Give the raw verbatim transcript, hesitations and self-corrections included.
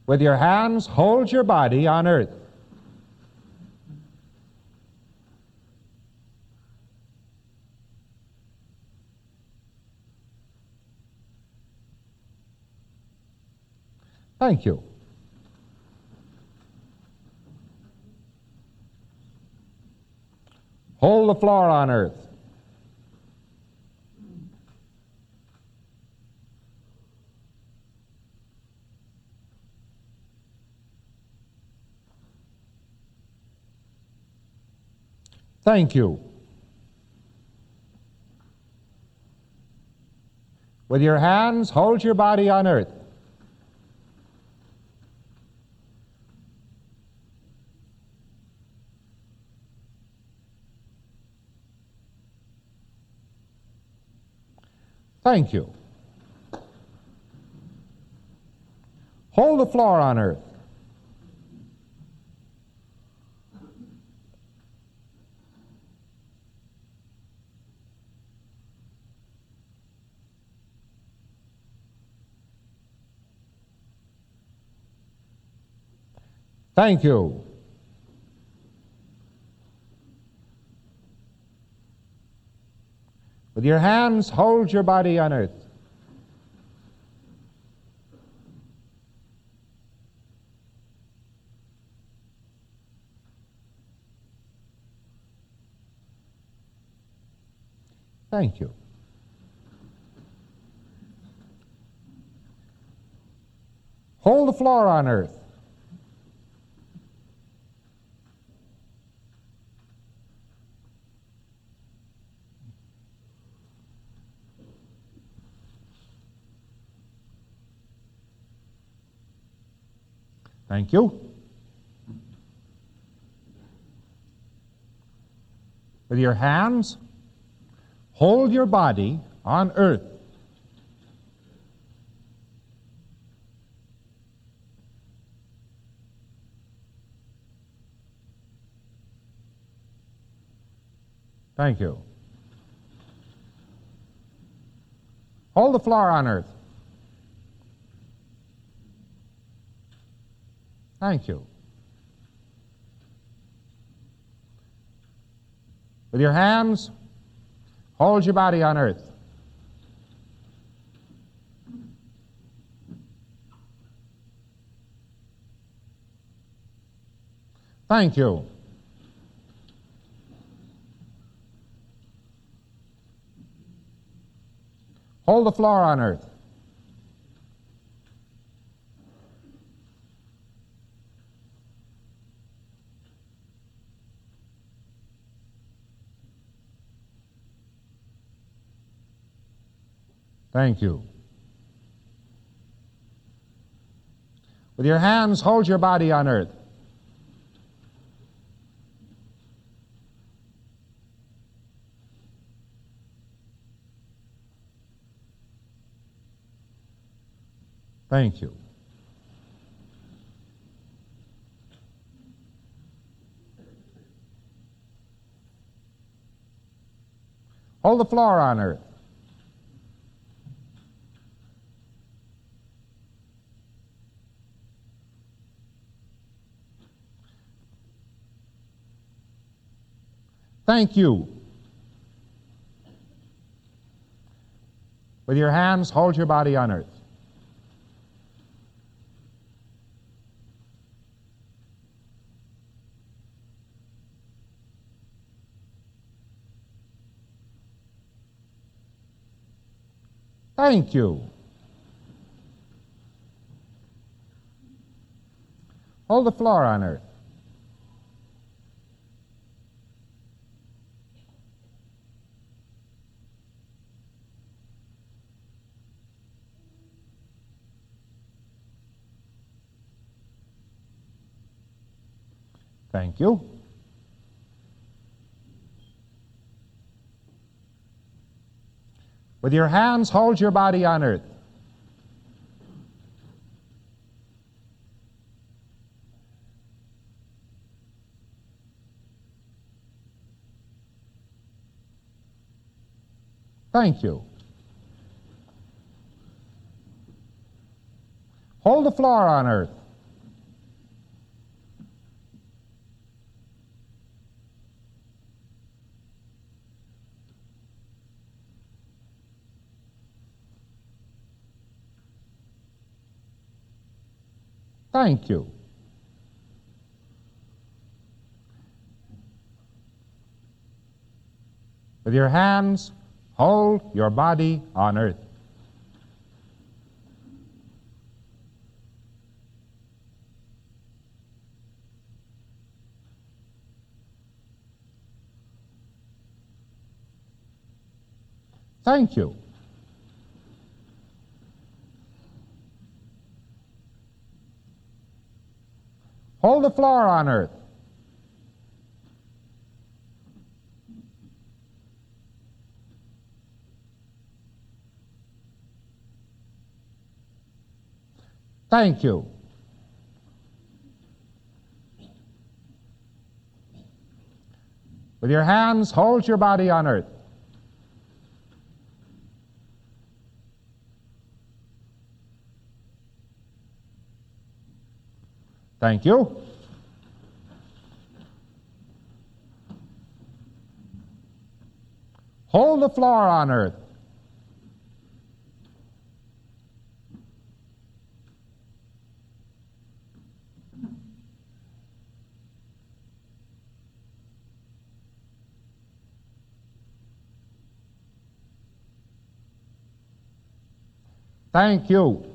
With your hands, hold your body on earth. Thank you. Hold the floor on earth. Thank you. With your hands, hold your body on earth. Thank you. Hold the floor on earth. Thank you. With your hands, hold your body on earth. Thank you. Hold the floor on earth. Thank you. With your hands, hold your body on earth. Thank you. Hold the floor on earth. Thank you. With your hands, hold your body on earth. Thank you. Hold the floor on earth. Thank you. With your hands, hold your body on earth. Thank you. Hold the floor on earth. Thank you. With your hands, hold your body on earth. Thank you. Hold the floor on earth. Thank you. With your hands, hold your body on earth. Thank you. Hold the floor on earth. Thank you. With your hands, hold your body on earth. Thank you. Hold the floor on earth. Thank you. With your hands, hold your body on earth. Thank you. Hold the floor on earth. Thank you.